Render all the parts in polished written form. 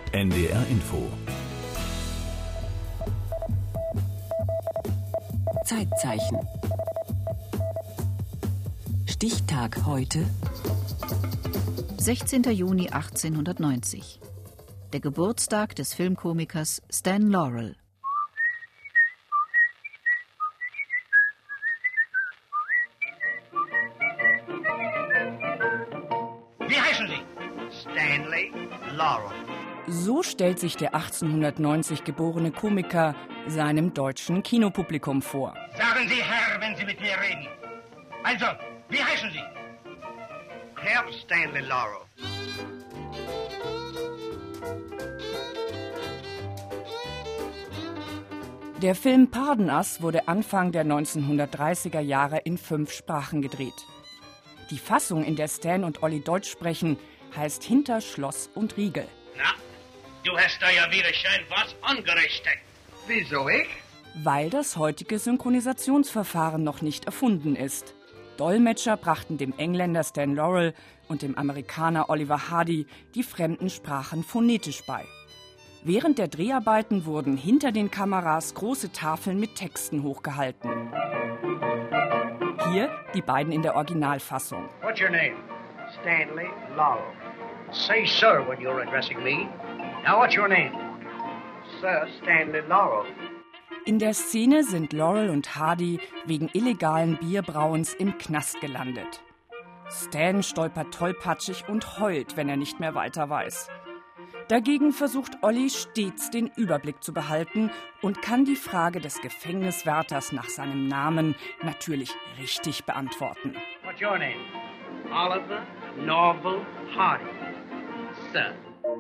NDR Info. Zeitzeichen. Stichtag heute. 16. Juni 1890. Der Geburtstag des Filmkomikers Stan Laurel. Wie heißen Sie? Stanley Laurel. So stellt sich der 1890 geborene Komiker seinem deutschen Kinopublikum vor. Sagen Sie Herr, wenn Sie mit mir reden. Also, wie heißen Sie? Herr Stanley Laurel. Der Film Pardon Us wurde Anfang der 1930er Jahre in 5 Sprachen gedreht. Die Fassung, in der Stan und Olli Deutsch sprechen, heißt Hinter Schloss und Riegel. Na, du hast da ja wieder schön was angerichtet. Wieso ich? Weil das heutige Synchronisationsverfahren noch nicht erfunden ist. Dolmetscher brachten dem Engländer Stan Laurel und dem Amerikaner Oliver Hardy die fremden Sprachen phonetisch bei. Während der Dreharbeiten wurden hinter den Kameras große Tafeln mit Texten hochgehalten. Hier die beiden in der Originalfassung. What's your name? Stanley Laurel. Say sir when you're addressing me. Now what's your name? Sir Stanley Laurel. In der Szene sind Laurel und Hardy wegen illegalen Bierbrauens im Knast gelandet. Stan stolpert tollpatschig und heult, wenn er nicht mehr weiter weiß. Dagegen versucht Olli stets den Überblick zu behalten und kann die Frage des Gefängniswärters nach seinem Namen natürlich richtig beantworten. What's your name? Oliver Norval Hardy. Sir.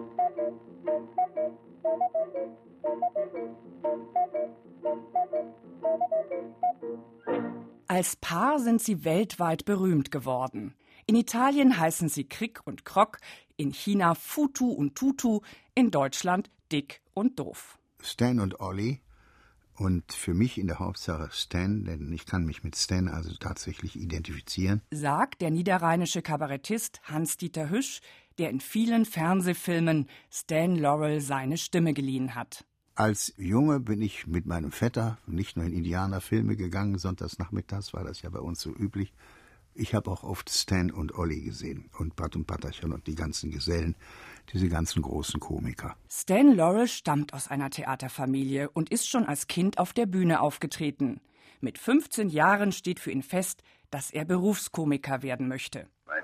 Als Paar sind sie weltweit berühmt geworden. In Italien heißen sie Crick und Croc, in China Futu und Tutu, in Deutschland Dick und Doof. Stan und Olli und für mich in der Hauptsache Stan, denn ich kann mich mit Stan also tatsächlich identifizieren, sagt der niederrheinische Kabarettist Hans-Dieter Hüsch, der in vielen Fernsehfilmen Stan Laurel seine Stimme geliehen hat. Als Junge bin ich mit meinem Vetter nicht nur in Indianerfilme gegangen, sonntags nachmittags war das ja bei uns so üblich. Ich habe auch oft Stan und Olli gesehen und Pat und Patterchen und die ganzen Gesellen, diese ganzen großen Komiker. Stan Laurel stammt aus einer Theaterfamilie und ist schon als Kind auf der Bühne aufgetreten. Mit 15 Jahren steht für ihn fest, dass er Berufskomiker werden möchte.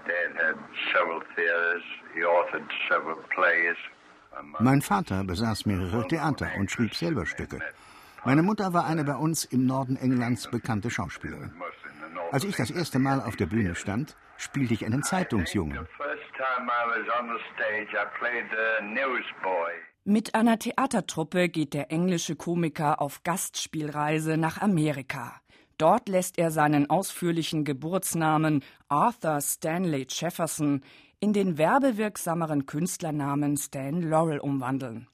Mein Vater besaß mehrere Theater und schrieb selber Stücke. Meine Mutter war eine bei uns im Norden Englands bekannte Schauspielerin. Als ich das erste Mal auf der Bühne stand, spielte ich einen Zeitungsjungen. Mit einer Theatertruppe geht der englische Komiker auf Gastspielreise nach Amerika. Dort lässt er seinen ausführlichen Geburtsnamen Arthur Stanley Jefferson in den werbewirksameren Künstlernamen Stan Laurel umwandeln.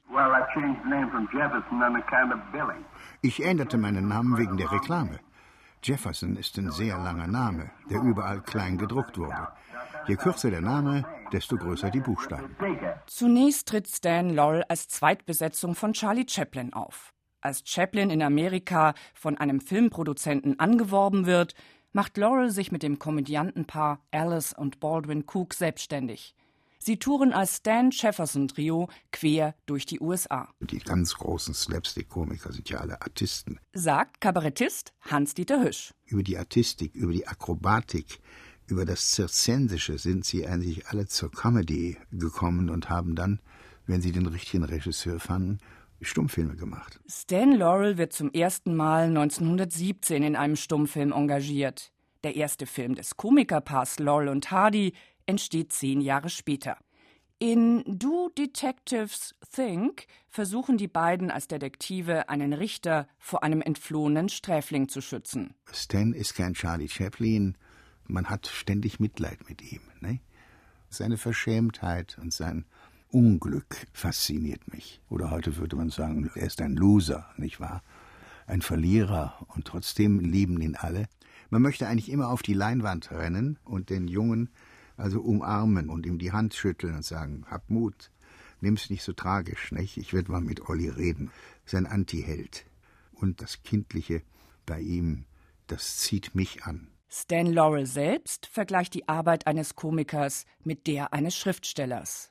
Ich änderte meinen Namen wegen der Reklame. Jefferson ist ein sehr langer Name, der überall klein gedruckt wurde. Je kürzer der Name, desto größer die Buchstaben. Zunächst tritt Stan Laurel als Zweitbesetzung von Charlie Chaplin auf. Als Chaplin in Amerika von einem Filmproduzenten angeworben wird, macht Laurel sich mit dem Komödiantenpaar Alice und Baldwin Cook selbstständig. Sie touren als Stan-Jefferson-Trio quer durch die USA. Die ganz großen Slapstick-Komiker sind ja alle Artisten. Sagt Kabarettist Hans-Dieter Hüsch. Über die Artistik, über die Akrobatik, über das Zirzensische sind sie eigentlich alle zur Comedy gekommen und haben dann, wenn sie den richtigen Regisseur fanden, Stummfilme gemacht. Stan Laurel wird zum ersten Mal 1917 in einem Stummfilm engagiert. Der erste Film des Komikerpaars Laurel und Hardy entsteht 10 Jahre später. In Do Detectives Think versuchen die beiden als Detektive einen Richter vor einem entflohenen Sträfling zu schützen. Stan ist kein Charlie Chaplin, man hat ständig Mitleid mit ihm. Ne? Seine Verschämtheit und sein Unglück fasziniert mich. Oder heute würde man sagen, er ist ein Loser, nicht wahr? Ein Verlierer und trotzdem lieben ihn alle. Man möchte eigentlich immer auf die Leinwand rennen und den Jungen also umarmen und ihm die Hand schütteln und sagen, hab Mut, Nimm's nicht so tragisch, nicht? Ich werde mal mit Olli reden. Sein Antiheld. Und das Kindliche bei ihm, das zieht mich an. Stan Laurel selbst vergleicht die Arbeit eines Komikers mit der eines Schriftstellers.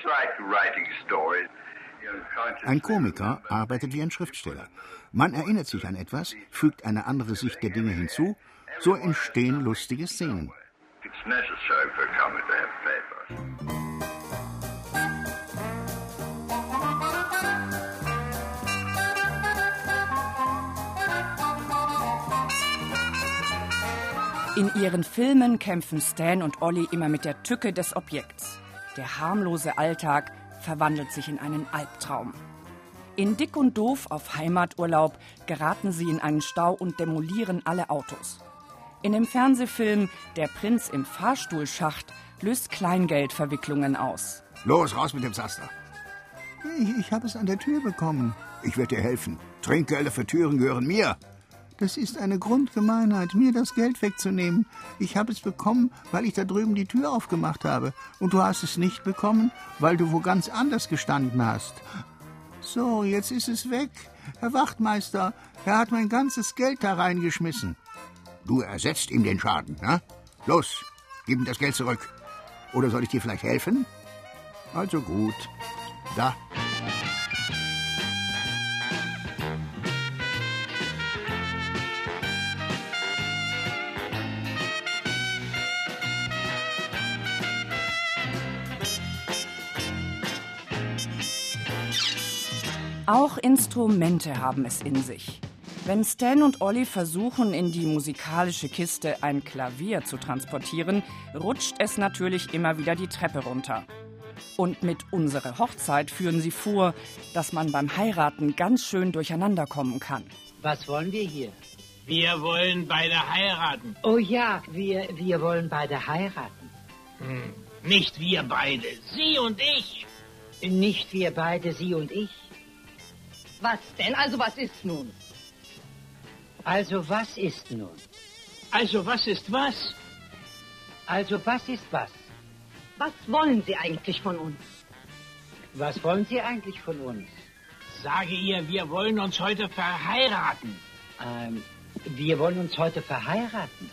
Ein Komiker arbeitet wie ein Schriftsteller. Man erinnert sich an etwas, fügt eine andere Sicht der Dinge hinzu, so entstehen lustige Szenen. In ihren Filmen kämpfen Stan und Olli immer mit der Tücke des Objekts. Der harmlose Alltag verwandelt sich in einen Albtraum. In Dick und Doof auf Heimaturlaub geraten sie in einen Stau und demolieren alle Autos. In dem Fernsehfilm Der Prinz im Fahrstuhlschacht löst Kleingeldverwicklungen aus. Los, raus mit dem Zaster. Ich habe es an der Tür bekommen. Ich werde dir helfen. Trinkgelder für Türen gehören mir. Das ist eine Grundgemeinheit, mir das Geld wegzunehmen. Ich habe es bekommen, weil ich da drüben die Tür aufgemacht habe. Und du hast es nicht bekommen, weil du wo ganz anders gestanden hast. So, jetzt ist es weg. Herr Wachtmeister, er hat mein ganzes Geld da reingeschmissen. Du ersetzt ihm den Schaden, ne? Los, gib ihm das Geld zurück. Oder soll ich dir vielleicht helfen? Also gut. Da. Auch Instrumente haben es in sich. Wenn Stan und Olli versuchen, in die musikalische Kiste ein Klavier zu transportieren, rutscht es natürlich immer wieder die Treppe runter. Und mit Unsere Hochzeit führen sie vor, dass man beim Heiraten ganz schön durcheinander kommen kann. Was wollen wir hier? Wir wollen beide heiraten. Oh ja, wir wollen beide heiraten. Nicht wir beide, Sie und ich. Nicht wir beide, Sie und ich. Was denn? Also was ist nun? Also was ist nun? Also was ist was? Also was ist was? Was wollen Sie eigentlich von uns? Was wollen Sie eigentlich von uns? Sage ihr, wir wollen uns heute verheiraten. Wir wollen uns heute verheiraten.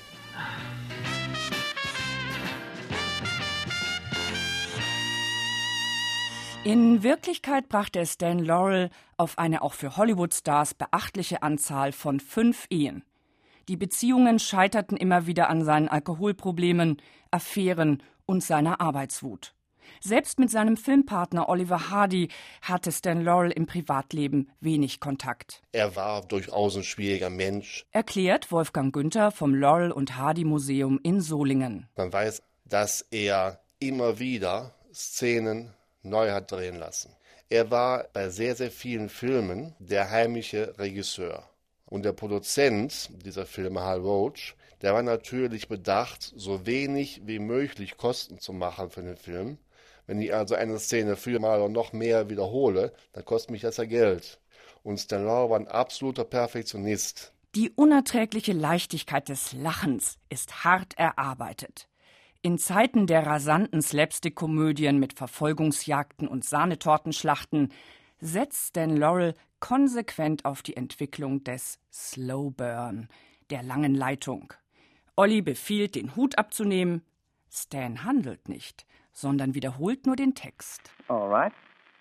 In Wirklichkeit brachte es Stan Laurel auf eine auch für Hollywood-Stars beachtliche Anzahl von 5 Ehen. Die Beziehungen scheiterten immer wieder an seinen Alkoholproblemen, Affären und seiner Arbeitswut. Selbst mit seinem Filmpartner Oliver Hardy hatte Stan Laurel im Privatleben wenig Kontakt. Er war durchaus ein schwieriger Mensch. Erklärt Wolfgang Günther vom Laurel und Hardy Museum in Solingen. Man weiß, dass er immer wieder Szenen neu hat drehen lassen. Er war bei sehr, sehr vielen Filmen der heimliche Regisseur. Und der Produzent dieser Filme, Hal Roach, der war natürlich bedacht, so wenig wie möglich Kosten zu machen für den Film. Wenn ich also eine Szene 4-mal oder noch mehr wiederhole, dann kostet mich das ja Geld. Und Stan Laurel war ein absoluter Perfektionist. Die unerträgliche Leichtigkeit des Lachens ist hart erarbeitet. In Zeiten der rasanten Slapstick-Komödien mit Verfolgungsjagden und Sahnetortenschlachten setzt Stan Laurel konsequent auf die Entwicklung des Slow Burn, der langen Leitung. Olli befiehlt, den Hut abzunehmen. Stan handelt nicht, sondern wiederholt nur den Text. All right.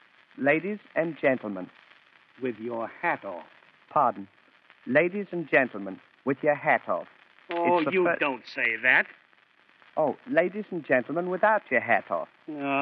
Ladies and gentlemen. With your hat off. Pardon. Ladies and gentlemen, with your hat off. Oh, you don't say that. Oh, ladies and gentlemen, without your hat off.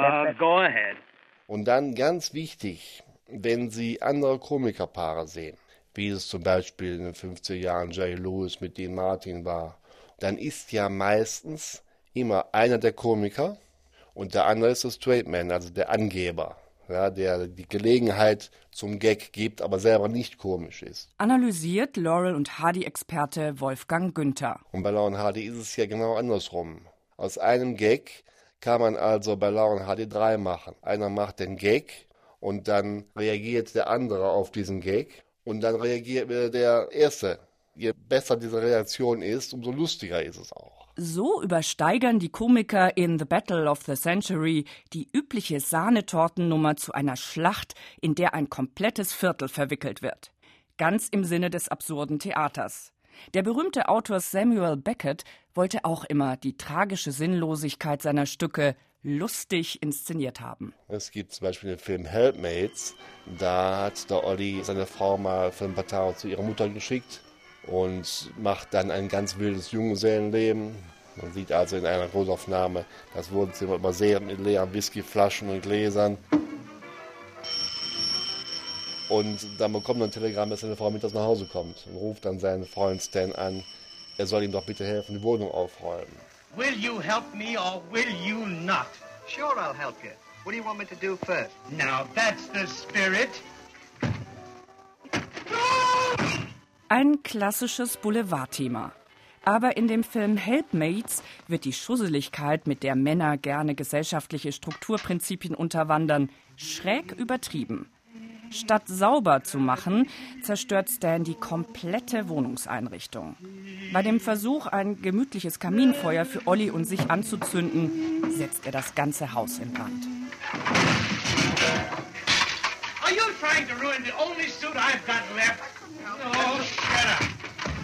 Go ahead. Und dann ganz wichtig, wenn Sie andere Komikerpaare sehen, wie es zum Beispiel in den 50er Jahren Jerry Lewis mit Dean Martin war, dann ist ja meistens immer einer der Komiker und der andere ist der Straight Man, also der Angeber, ja, der die Gelegenheit zum Gag gibt, aber selber nicht komisch ist. Analysiert Laurel und Hardy-Experte Wolfgang Günther. Und bei Laurel und Hardy ist es ja genau andersrum. Aus einem Gag kann man also bei Laurel und Hardy 3 machen. Einer macht den Gag und dann reagiert der andere auf diesen Gag und dann reagiert wieder der Erste. Je besser diese Reaktion ist, umso lustiger ist es auch. So übersteigern die Komiker in The Battle of the Century die übliche Sahnetortennummer zu einer Schlacht, in der ein komplettes Viertel verwickelt wird. Ganz im Sinne des absurden Theaters. Der berühmte Autor Samuel Beckett wollte auch immer die tragische Sinnlosigkeit seiner Stücke lustig inszeniert haben. Es gibt zum Beispiel den Film Helpmates. Da hat der Olli seine Frau mal für ein paar Tage zu ihrer Mutter geschickt und macht dann ein ganz wildes Junggesellenleben. Man sieht also in einer Großaufnahme das Wohnzimmer übersät mit leeren Whiskyflaschen und Gläsern. Und dann bekommt er ein Telegramm, dass seine Frau mittags nach Hause kommt und ruft dann seinen Freund Stan an, er soll ihm doch bitte helfen, die Wohnung aufräumen. Will you help me or will you not? Sure, I'll help you. What do you want me to do first? Now, that's the spirit. Ein klassisches Boulevardthema. Aber in dem Film Helpmates wird die Schusseligkeit, mit der Männer gerne gesellschaftliche Strukturprinzipien unterwandern, schräg übertrieben. Statt sauber zu machen, zerstört Stan die komplette Wohnungseinrichtung. Bei dem Versuch, ein gemütliches Kaminfeuer für Olli und sich anzuzünden, setzt er das ganze Haus in Brand. Are you trying to ruin the only suit I've got left? Oh, shut up.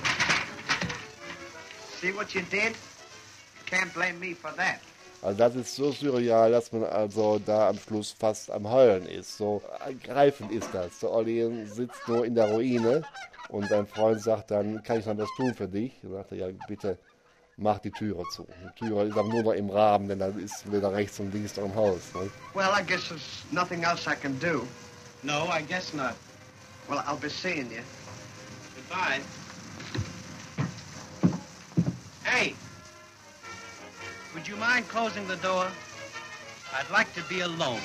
See what you did? Can't blame me for that. Also das ist so surreal, dass man also da am Schluss fast am Heulen ist. So ergreifend ist das. Der Olli sitzt nur in der Ruine und sein Freund sagt dann, kann ich noch was tun für dich? Er sagt, ja bitte mach die Türe zu. Die Türe ist aber nur noch im Rahmen, denn dann ist weder rechts und links noch im Haus. Ne? Well, I guess there's nothing else I can do. No, I guess not. Well, I'll be seeing you. Goodbye. Hey! Would you mind closing the door? I'd like to be alone.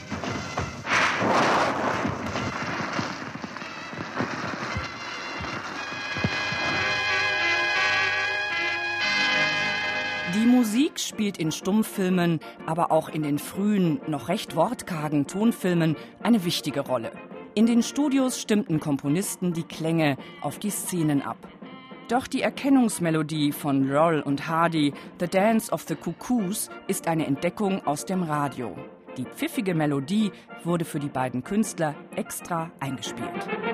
Die Musik spielt in Stummfilmen, aber auch in den frühen, noch recht wortkargen Tonfilmen eine wichtige Rolle. In den Studios stimmten Komponisten die Klänge auf die Szenen ab. Doch die Erkennungsmelodie von Laurel und Hardy, The Dance of the Cuckoos, ist eine Entdeckung aus dem Radio. Die pfiffige Melodie wurde für die beiden Künstler extra eingespielt.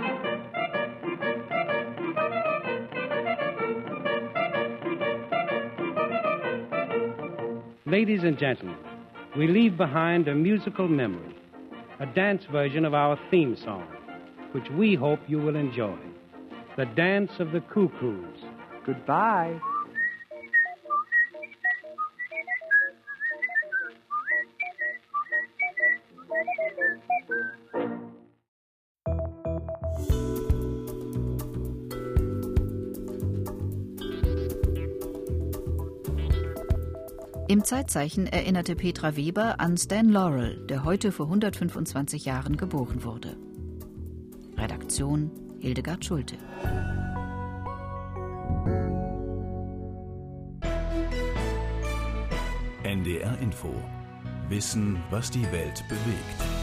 Ladies and gentlemen, we leave behind a musical memory, a dance version of our theme song, which we hope you will enjoy. The Dance of the Cuckoos. Goodbye. Im Zeitzeichen erinnerte Petra Weber an Stan Laurel, der heute vor 125 Jahren geboren wurde. Redaktion Hildegard Schulte. NDR Info. Wissen, was die Welt bewegt.